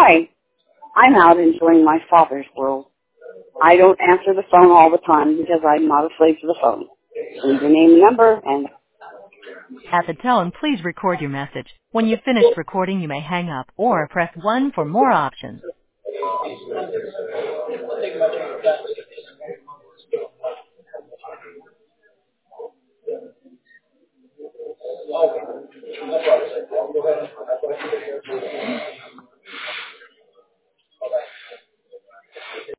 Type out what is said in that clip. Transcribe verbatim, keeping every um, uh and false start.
Hi, I'm out enjoying my father's world. I don't answer the phone all the time because I'm not a slave to the phone. Leave your name and number, and At the tone, please record your message. When you've finished recording, you may hang up or press one for more options.